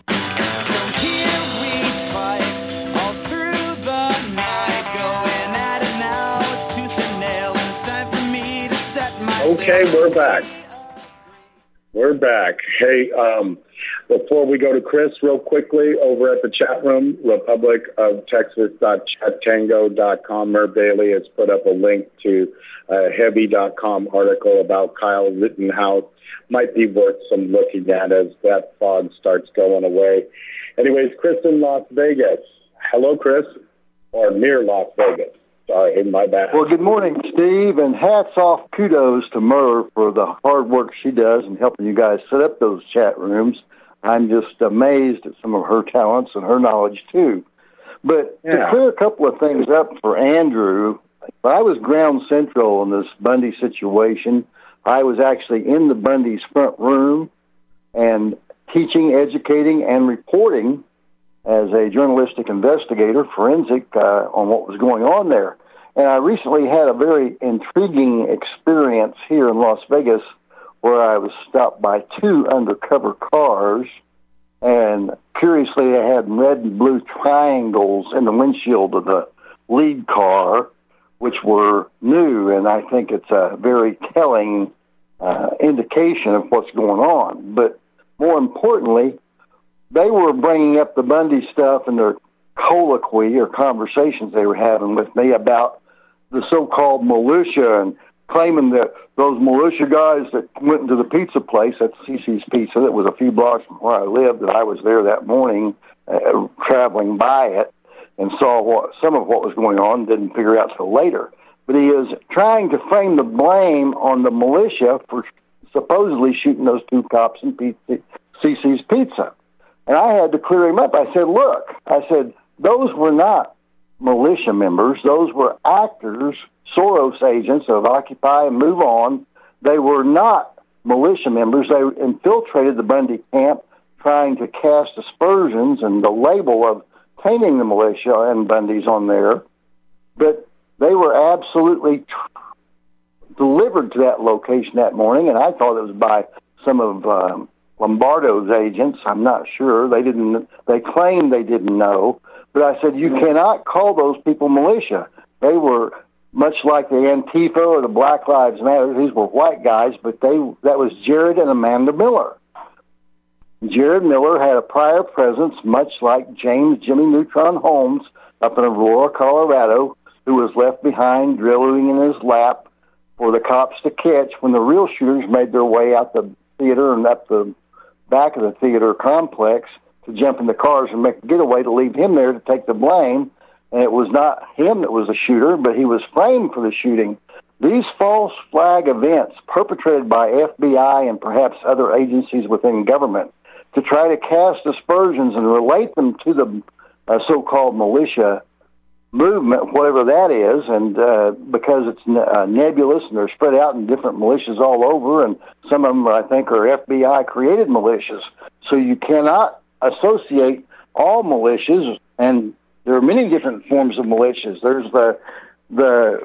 So here we fight all through the night, going at it now, it's tooth and nail, and it's time for me to set myself. Okay, we're back. We're back. Hey, um, Before we go to Chris, real quickly, over at the chat room, republic of texas dot chat tango dot com, Merv Bailey has put up a link to a heavy dot com article about Kyle Rittenhouse. Might be worth some looking at as that fog starts going away. Anyways, Chris in Las Vegas. Hello, Chris, or near Las Vegas. Sorry, my bad. Well, good morning, Steve, and hats off, kudos to Merv for the hard work she does in helping you guys set up those chat rooms. I'm just amazed at some of her talents and her knowledge, too. But yeah. to clear a couple of things up for Andrew, I was ground central in this Bundy situation. I was actually in the Bundy's front room and teaching, educating, and reporting as a journalistic investigator, forensic, uh, on what was going on there. And I recently had a very intriguing experience here in Las Vegas where I was stopped by two undercover cars, and curiously they had red and blue triangles in the windshield of the lead car, which were new, and I think it's a very telling uh, indication of what's going on. But more importantly, they were bringing up the Bundy stuff in their colloquy or conversations they were having with me about the so-called militia and claiming that those militia guys that went into the pizza place, that's Cece's Pizza, that was a few blocks from where I lived, that I was there that morning uh, traveling by it and saw what some of what was going on, didn't figure out till later. But he is trying to frame the blame on the militia for supposedly shooting those two cops in pizza, Cece's Pizza. And I had to clear him up. I said, look, I said, those were not militia members. Those were actors, Soros agents of Occupy and Move On. They were not militia members. They infiltrated the Bundy camp trying to cast aspersions and the label of tainting the militia and Bundy's on there. But they were absolutely tr- delivered to that location that morning, and I thought it was by some of um, Lombardo's agents. I'm not sure. They didn't. They claimed they didn't know. But I said, you cannot call those people militia. They were much like the Antifa or the Black Lives Matter. These were white guys, but they that was Jared and Amanda Miller. Jared Miller had a prior presence, much like James Jimmy Neutron Holmes up in Aurora, Colorado, who was left behind drilling in his lap for the cops to catch when the real shooters made their way out the theater and up the back of the theater complex to jump in the cars and make a getaway to leave him there to take the blame. And it was not him that was the shooter, but he was framed for the shooting. These false flag events perpetrated by F B I and perhaps other agencies within government to try to cast aspersions and relate them to the uh, so-called militia movement, whatever that is, and uh, because it's ne- uh, nebulous and they're spread out in different militias all over, and some of them, I think, are F B I-created militias. So you cannot associate all militias, and there are many different forms of militias. There's the the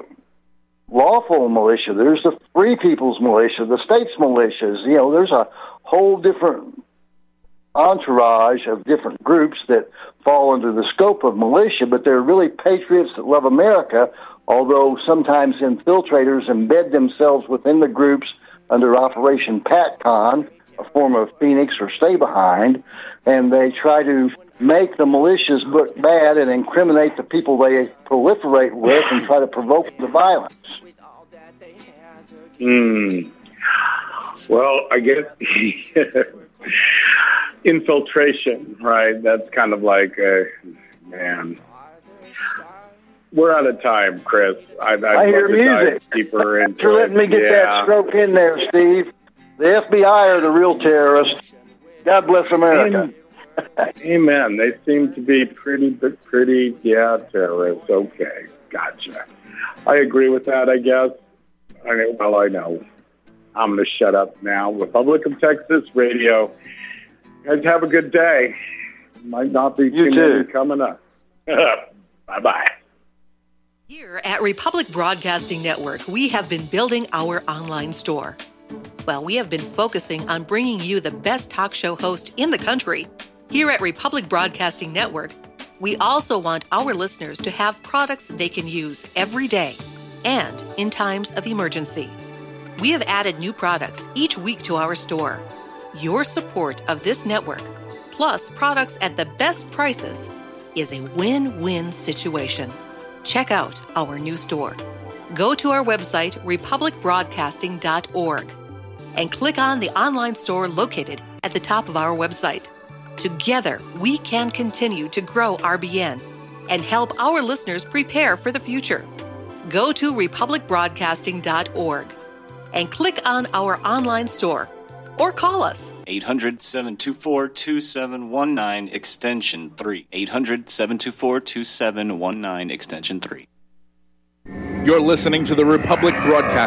lawful militia, there's the free people's militia, the state's militias. You know, there's a whole different entourage of different groups that fall under the scope of militia, but they're really patriots that love America, although sometimes infiltrators embed themselves within the groups under Operation PatCon, a form of Phoenix or Stay Behind, and they try to make the militias look bad and incriminate the people they proliferate with and try to provoke the violence. Hmm. Well, I guess infiltration, right? That's kind of like, uh, man. We're out of time, Chris. I'd, I'd I hear love to music. dive deeper into You're letting me get yeah. that stroke in there, Steve. The F B I are the real terrorists. God bless America. Amen. They seem to be pretty, pretty, yeah, terrorists. Okay, gotcha. I agree with that, I guess. I mean, well, I know. I'm going to shut up now. Republic of Texas Radio. Guys, have a good day. Might not be too many coming up. Bye-bye. Here at Republic Broadcasting Network, we have been building our online store. Well, we have been focusing on bringing you the best talk show host in the country. Here at Republic Broadcasting Network, we also want our listeners to have products they can use every day and in times of emergency. We have added new products each week to our store. Your support of this network, plus products at the best prices, is a win-win situation. Check out our new store. Go to our website, republic broadcasting dot org, and click on the online store located at the top of our website. Together, we can continue to grow R B N and help our listeners prepare for the future. Go to republic broadcasting dot org and click on our online store or call us. eight hundred, seven two four, two seven one nine, extension three. eight hundred, seven two four, two seven one nine, extension three. You're listening to the Republic Broadcasting